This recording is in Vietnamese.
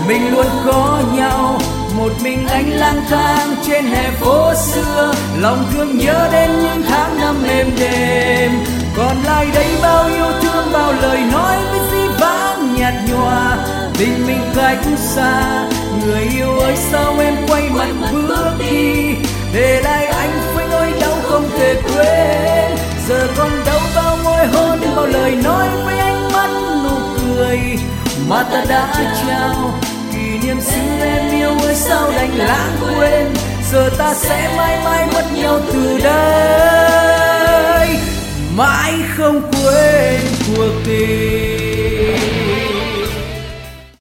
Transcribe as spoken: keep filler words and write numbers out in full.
mình luôn có nhau. Một mình anh lang thang trên hè phố xưa, lòng thương nhớ đến những tháng năm êm đềm. Còn lại đây bao yêu thương, bao lời nói với dĩ vãng nhạt nhòa. Tình mình cách xa, người yêu ơi sao em quay mặt bước đi, để lại anh với nỗi đau không thể quên. Giờ còn đâu bao môi hôn, bao lời nói với ánh mắt nụ cười mà ta đã trao. Kỷ niệm xưa em yêu ơi sao đành lãng quên, giờ ta sẽ mãi mãi mất nhau từ đây, mãi không quên cuộc tình.